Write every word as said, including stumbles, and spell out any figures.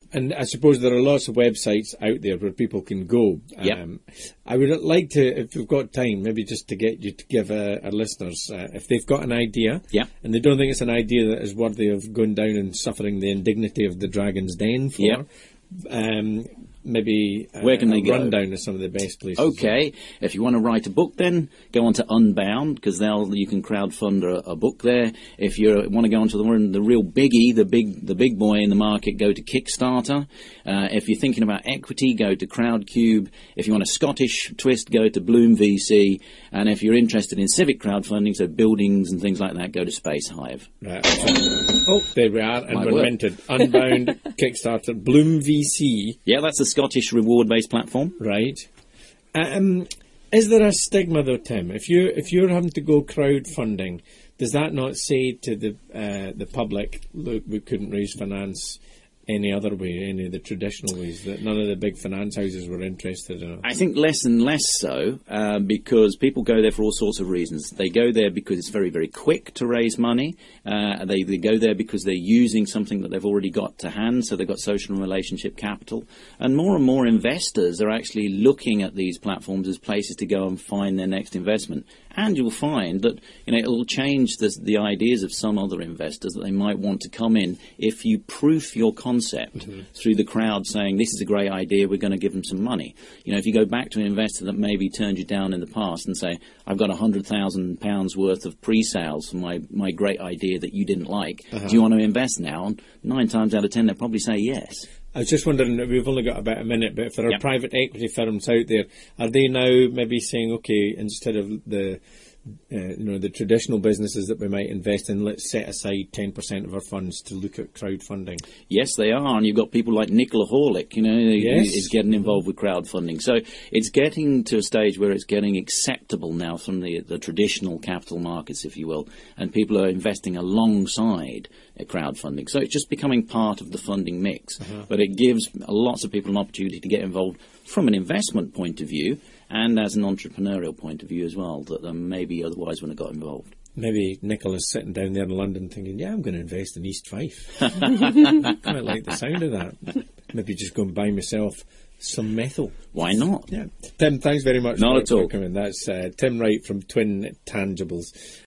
And I suppose there are lots of websites out there where people can go. Yep. Um, I would like to, if we've got time, maybe just to get you to give uh, our listeners, uh, if they've got an idea, Yep. and they don't think it's an idea that is worthy of going down and suffering the indignity of the Dragon's Den for, Yep. um, maybe uh, Where can they a go? rundown of some of the best places. Okay, if you want to write a book, then go on to Unbound, because they'll you can crowdfund a, a book there. If you want to go on to the, the real biggie, the big the big boy in the market, go to Kickstarter. Uh, if you're thinking about equity, go to Crowdcube. If you want a Scottish twist, go to Bloom V C. And if you're interested in civic crowdfunding, so buildings and things like that, go to Space Hive. Right. Oh, there we are, and My we're word. minted. Unbound, Kickstarter, Bloom V C. Yeah, that's a Scottish reward-based platform. Right. Um, is there a stigma though, Tim? If you if you're having to go crowdfunding, does that not say to the uh, the public, look, we couldn't raise finance any other way, any of the traditional ways, that none of the big finance houses were interested in it? I think less and less so, uh, because people go there for all sorts of reasons. They go there because it's very, very quick to raise money. Uh, they, they go there because they're using something that they've already got to hand, so they've got social and relationship capital. And more and more investors are actually looking at these platforms as places to go and find their next investment. And you'll find that, you know, it'll change the, the ideas of some other investors that they might want to come in if you proof your concept mm-hmm. through the crowd saying, this is a great idea, we're going to give them some money. You know, if you go back to an investor that maybe turned you down in the past and say, I've got one hundred thousand pounds worth of pre-sales for my, my great idea that you didn't like, uh-huh. do you want to invest now? And nine times out of ten, they'll probably say yes. I was just wondering, we've only got about a minute, but if there are yep. private equity firms out there, are they now maybe saying, okay, instead of the uh, you know the traditional businesses that we might invest in, let's set aside ten percent of our funds to look at crowdfunding? Yes, they are, and you've got people like Nicola Horlick, you know, yes. is getting involved with crowdfunding. So it's getting to a stage where it's getting acceptable now from the, the traditional capital markets, if you will, and people are investing alongside crowdfunding. So it's just becoming part of the funding mix. Uh-huh. But it gives lots of people an opportunity to get involved from an investment point of view and as an entrepreneurial point of view as well, that they maybe otherwise wouldn't have got involved. Maybe Nicola's sitting down there in London thinking, yeah, I'm going to invest in East Fife. Quite like the sound of that. Maybe just go and buy myself some methyl. Why not? Yeah. Tim, thanks very much not for, at all. for coming. That's uh, Tim Wright from Twin Tangibles.